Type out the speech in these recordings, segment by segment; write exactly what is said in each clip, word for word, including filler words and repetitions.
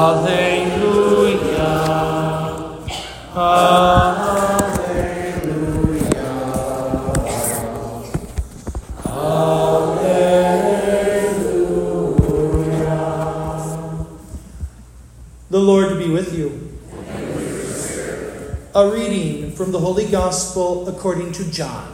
Alleluia. Alleluia. Alleluia. The Lord be with you. And with your spirit. A reading from the Holy Gospel according to John.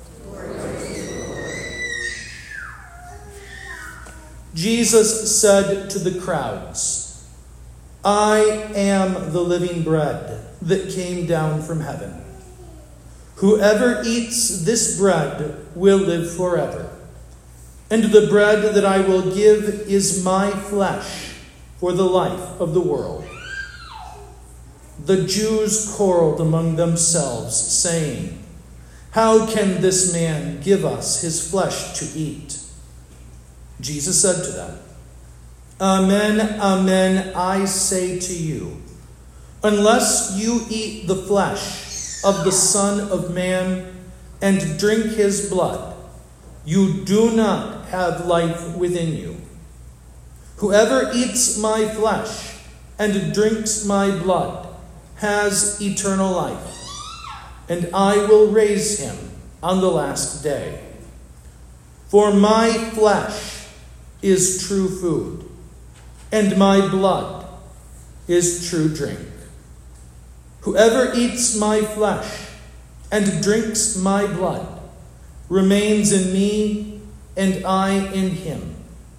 Jesus said to the crowds, I am the living bread that came down from heaven. Whoever eats this bread will live forever. And the bread that I will give is my flesh for the life of the world. The Jews quarreled among themselves, saying, How can this man give us his flesh to eat? Jesus said to them, Amen, amen, I say to you, unless you eat the flesh of the Son of Man and drink his blood, you do not have life within you. Whoever eats my flesh and drinks my blood has eternal life, and I will raise him on the last day. For my flesh is true food, and my blood is true drink. Whoever eats my flesh and drinks my blood remains in me, and I in him.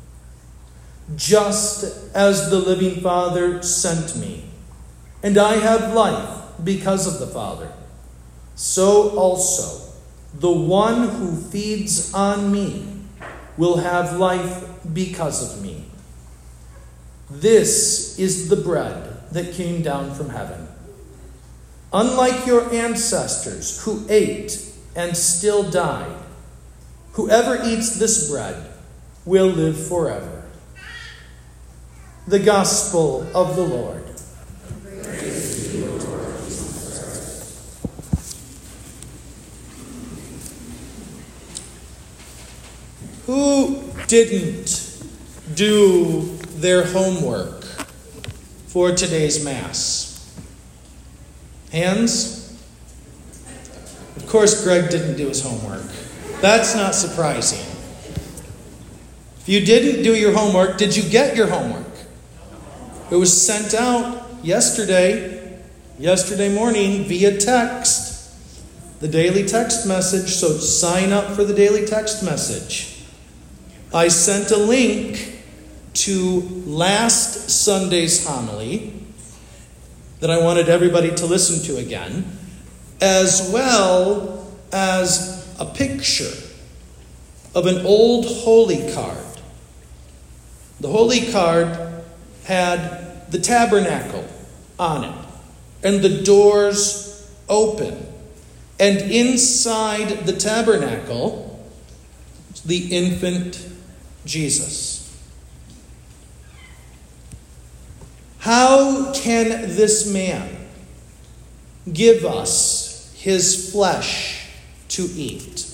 Just as the living Father sent me, and I have life because of the Father, so also the one who feeds on me will have life because of me. This is the bread that came down from heaven. Unlike your ancestors who ate and still died, whoever eats this bread will live forever. The Gospel of the Lord. Praise to you, Lord Jesus Christ. Who didn't do their homework for today's Mass? Hands? Of course, Greg didn't do his homework. That's not surprising. If you didn't do your homework, did you get your homework? It was sent out yesterday, yesterday morning via text, the daily text message, so sign up for the daily text message. I sent a link to last Sunday's homily that I wanted everybody to listen to again, as well as a picture of an old holy card. The holy card had the tabernacle on it, and the doors open. And inside the tabernacle, the infant Jesus. How can this man give us his flesh to eat?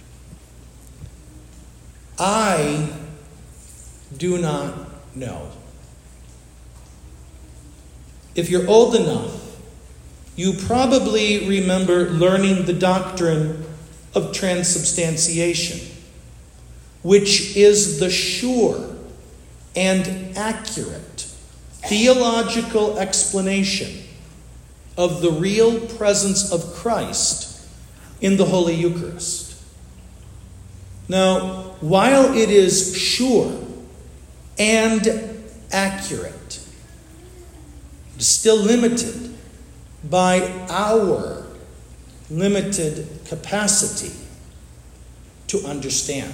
I do not know. If you're old enough, you probably remember learning the doctrine of transubstantiation, which is the sure and accurate theological explanation of the real presence of Christ in the Holy Eucharist. Now, while it is sure and accurate, it is still limited by our limited capacity to understand.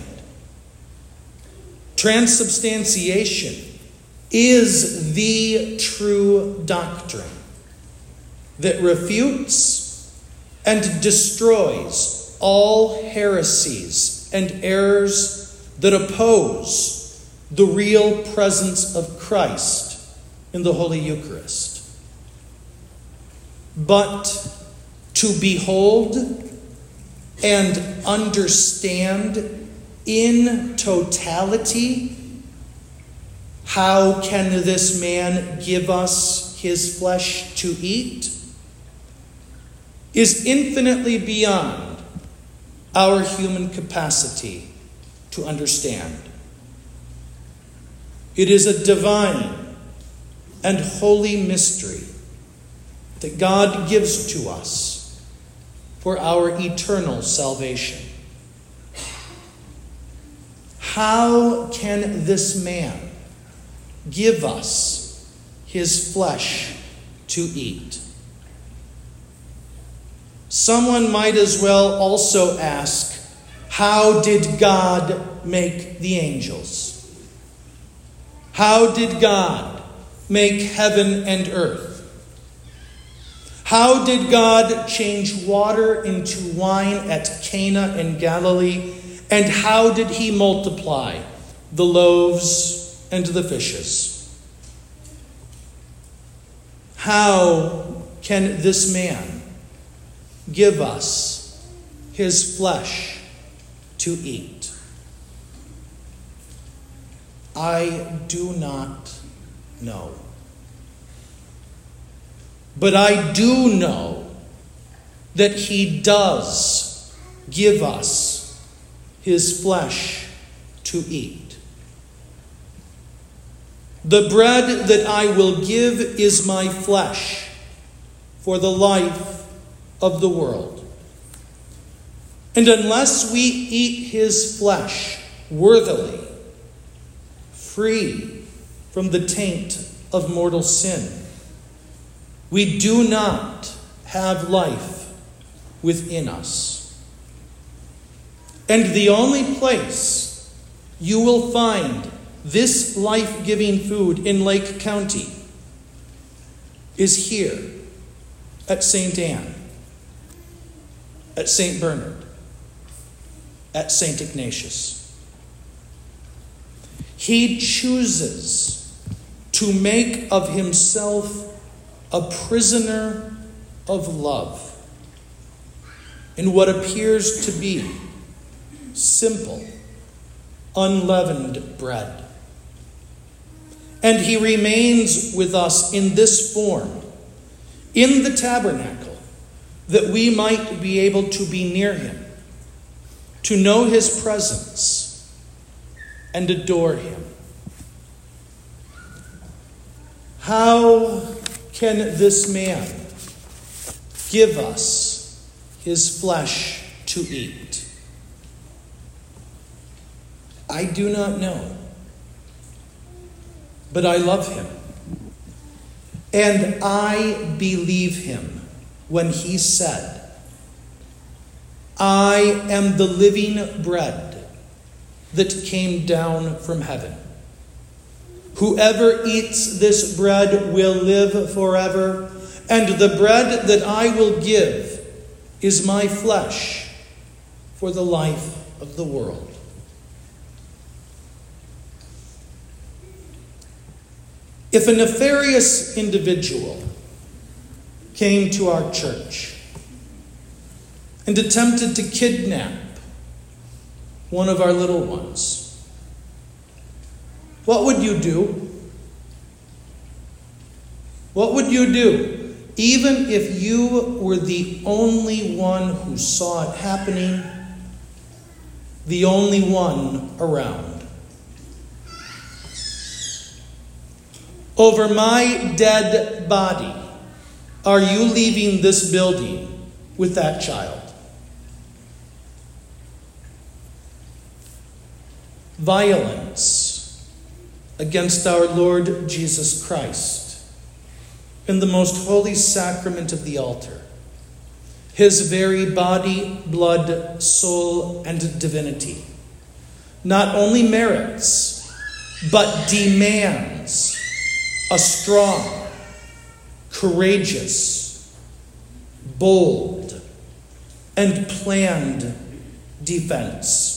Transubstantiation is the true doctrine that refutes and destroys all heresies and errors that oppose the real presence of Christ in the Holy Eucharist. But to behold and understand in totality How can this man give us his flesh to eat? Is infinitely beyond our human capacity to understand. It is a divine and holy mystery that God gives to us for our eternal salvation. How can this man give us his flesh to eat? Someone might as well also ask, how did God make the angels? How did God make heaven and earth? How did God change water into wine at Cana in Galilee? And how did he multiply the loaves and the fishes? How can this man give us his flesh to eat? I do not know. But I do know that he does give us his flesh to eat. The bread that I will give is my flesh for the life of the world. And unless we eat his flesh worthily, free from the taint of mortal sin, we do not have life within us. And the only place you will find this life-giving food in Lake County is here at Saint Anne, at Saint Bernard, at Saint Ignatius. He chooses to make of himself a prisoner of love in what appears to be simple, unleavened bread. And he remains with us in this form, in the tabernacle, that we might be able to be near him, to know his presence, and adore him. How can this man give us his flesh to eat? I do not know, but I love him. And I believe him when he said, I am the living bread that came down from heaven. Whoever eats this bread will live forever, and the bread that I will give is my flesh for the life of the world. If a nefarious individual came to our church and attempted to kidnap one of our little ones, what would you do? What would you do? Even if you were the only one who saw it happening, the only one around. Over my dead body, are you leaving this building with that child? Violence against our Lord Jesus Christ in the most holy sacrament of the altar, his very body, blood, soul, and divinity, not only merits, but demands a strong, courageous, bold, and planned defense.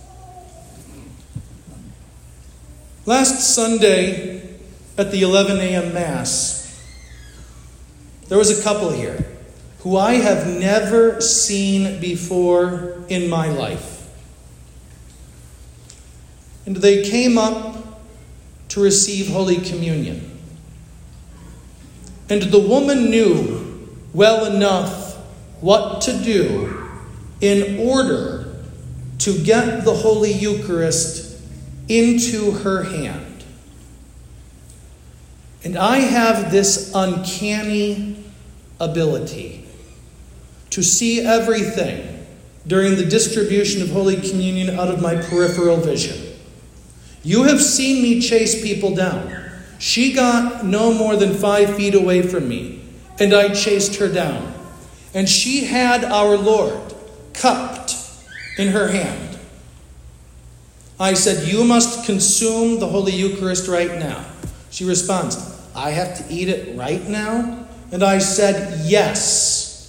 Last Sunday at the eleven a.m. Mass, there was a couple here who I have never seen before in my life. And they came up to receive Holy Communion. And the woman knew well enough what to do in order to get the Holy Eucharist into her hand. And I have this uncanny ability to see everything during the distribution of Holy Communion out of my peripheral vision. You have seen me chase people down. She got no more than five feet away from me, and I chased her down. And she had our Lord cupped in her hand. I said, "You must consume the Holy Eucharist right now." She responds, "I have to eat it right now?" And I said, "Yes."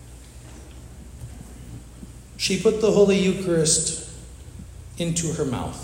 She put the Holy Eucharist into her mouth.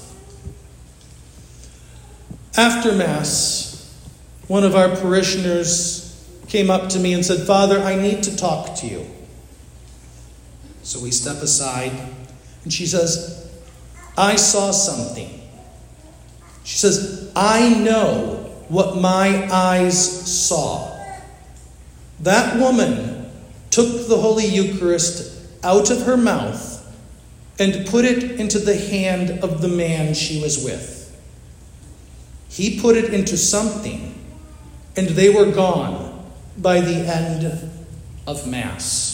After Mass, one of our parishioners came up to me and said, "Father, I need to talk to you." So we step aside, and she says, "I saw something." She says, "I know what my eyes saw." That woman took the Holy Eucharist out of her mouth and put it into the hand of the man she was with. He put it into something, and they were gone by the end of Mass.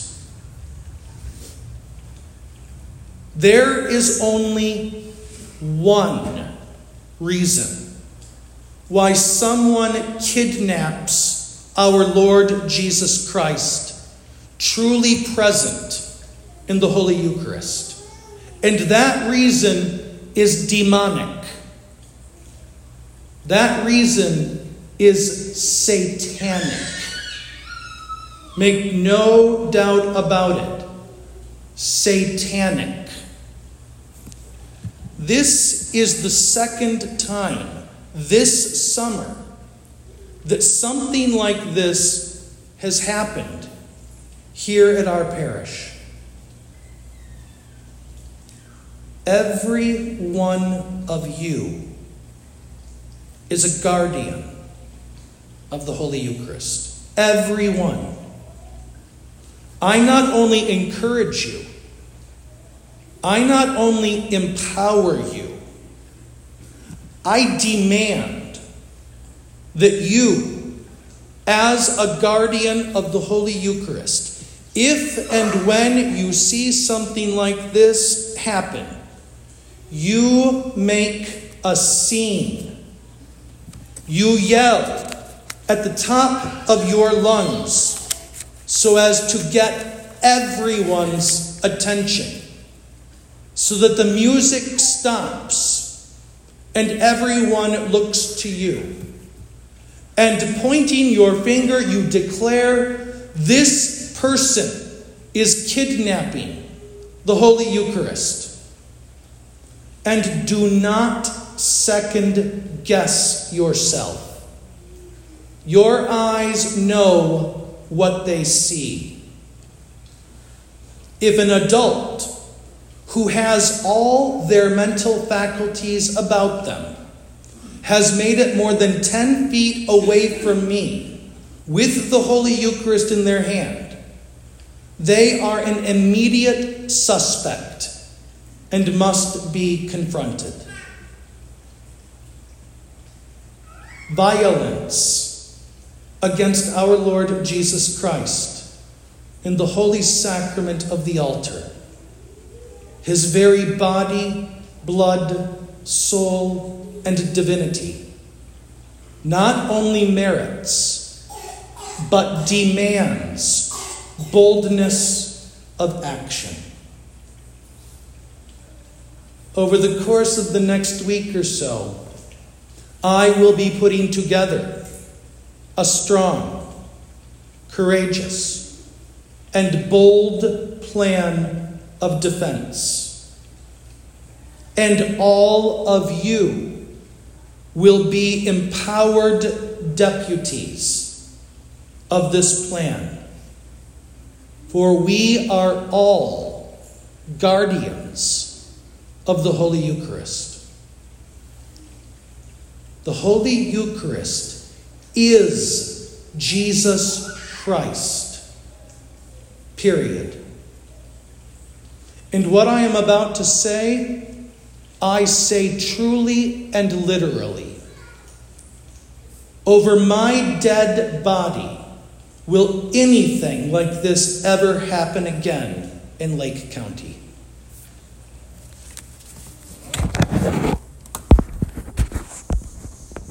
There is only one reason why someone kidnaps our Lord Jesus Christ, truly present in the Holy Eucharist. And that reason is demonic. That reason is satanic. Make no doubt about it. Satanic. This is the second time this summer that something like this has happened here at our parish. Every one of you is a guardian of the Holy Eucharist. Every one. I not only encourage you, I not only empower you, I demand that you, as a guardian of the Holy Eucharist, if and when you see something like this happen, you make a scene. You yell at the top of your lungs so as to get everyone's attention, so that the music stops and everyone looks to you. And pointing your finger, you declare, "This person is kidnapping the Holy Eucharist." And do not second guess yourself. Your eyes know what they see. If an adult who has all their mental faculties about them has made it more than ten feet away from me with the Holy Eucharist in their hand, they are an immediate suspect and must be confronted. Violence against our Lord Jesus Christ in the holy sacrament of the altar, his very body, blood, soul, and divinity, not only merits, but demands boldness of action. Over the course of the next week or so, I will be putting together a strong, courageous, and bold plan of defense. And all of you will be empowered deputies of this plan. For we are all guardians of the Holy Eucharist. The Holy Eucharist is Jesus Christ. Period. And what I am about to say, I say truly and literally. Over my dead body, will anything like this ever happen again in Lake County?